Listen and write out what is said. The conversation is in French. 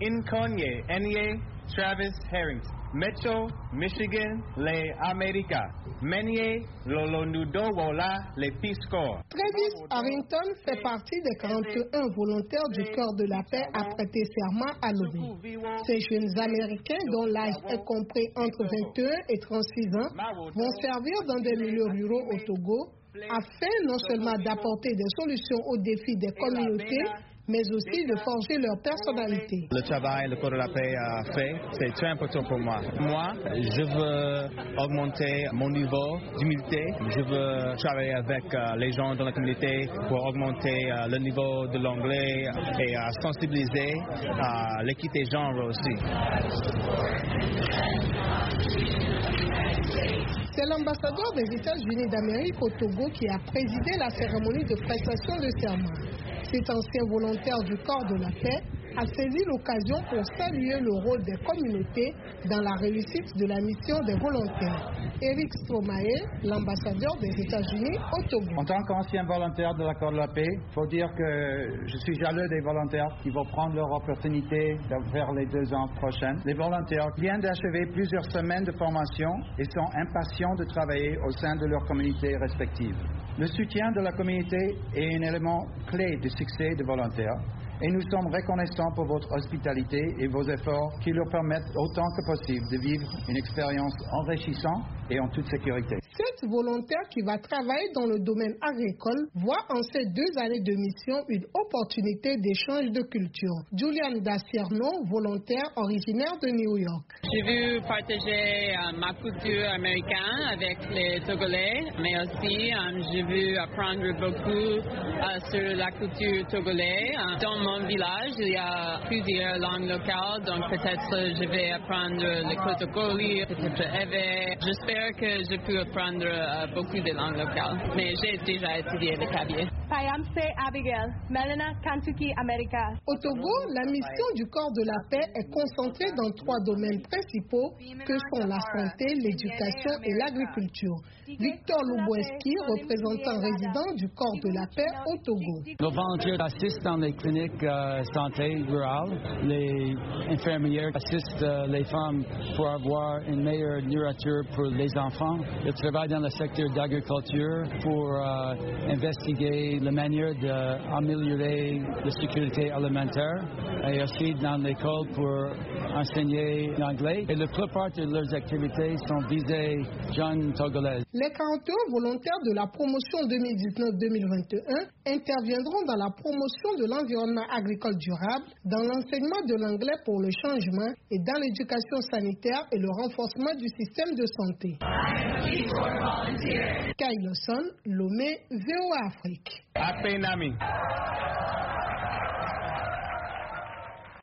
Inconye, Enye, Travis Harrington. Metro, Michigan, les Américains. Menier, Lolonudo Wola, les Peace Corps. Travis Harrington fait partie des 41 volontaires du Corps de la paix à prêter serment à l'ONU. Ces jeunes Américains, dont l'âge est compris entre 21 et 36 ans, vont servir dans des milieux ruraux au Togo afin non seulement d'apporter des solutions aux défis des communautés, mais aussi de forger leur personnalité. Le travail, le Corps de la paix a fait, c'est très important pour moi. Moi, je veux augmenter mon niveau d'humilité. Je veux travailler avec les gens dans la communauté pour augmenter le niveau de l'anglais et sensibiliser l'équité genre aussi. C'est l'ambassadeur des États-Unis d'Amérique au Togo qui a présidé la cérémonie de prestation de serment. Cet ancien volontaire du Corps de la paix a saisi l'occasion pour saluer le rôle des communautés dans la réussite de la mission des volontaires. Eric Stromae, l'ambassadeur des États-Unis au Togo. En tant qu'ancien volontaire de l'Accord de la paix, il faut dire que je suis jaloux des volontaires qui vont prendre leur opportunité de faire les 2 ans prochains. Les volontaires viennent d'achever plusieurs semaines de formation et sont impatients de travailler au sein de leurs communautés respectives. Le soutien de la communauté est un élément clé du succès des volontaires. Et nous sommes reconnaissants pour votre hospitalité et vos efforts qui leur permettent autant que possible de vivre une expérience enrichissante et en toute sécurité. Cette volontaire qui va travailler dans le domaine agricole voit en ces 2 années de mission une opportunité d'échange de culture. Julian Dacerno, volontaire originaire de New York. J'ai vu partager ma culture américaine avec les Togolais, mais aussi j'ai vu apprendre beaucoup sur la culture togolaise. Dans mon village, il y a plusieurs langues locales, donc peut-être je vais apprendre le Kotokoli, peut-être Ewe. J'espère que je peux apprendre beaucoup de langues locales, mais j'ai déjà étudié le clavier. Payamse Abigail, Melena, Kantuki, America. Au Togo, la mission du Corps de la paix est concentrée dans 3 domaines principaux que sont la santé, l'éducation et l'agriculture. Victor Luboeski, représentant résident du Corps de la paix au Togo. Nos volontaires assistent dans les cliniques santé rurales. Les infirmières assistent les femmes pour avoir une meilleure nourriture pour les enfants. Ils travaillent dans le secteur d'agriculture pour investiguer la manière d'améliorer la sécurité alimentaire et aussi dans l'école pour enseigner l'anglais. Et la plupart de leurs activités sont visées jeunes togolaises. Les 41 volontaires de la promotion 2019-2021 interviendront dans la promotion de l'environnement agricole durable, dans l'enseignement de l'anglais pour le changement et dans l'éducation sanitaire et le renforcement du système de santé. Kyle Lawson, Lomé, VOA Afrique. Apenami.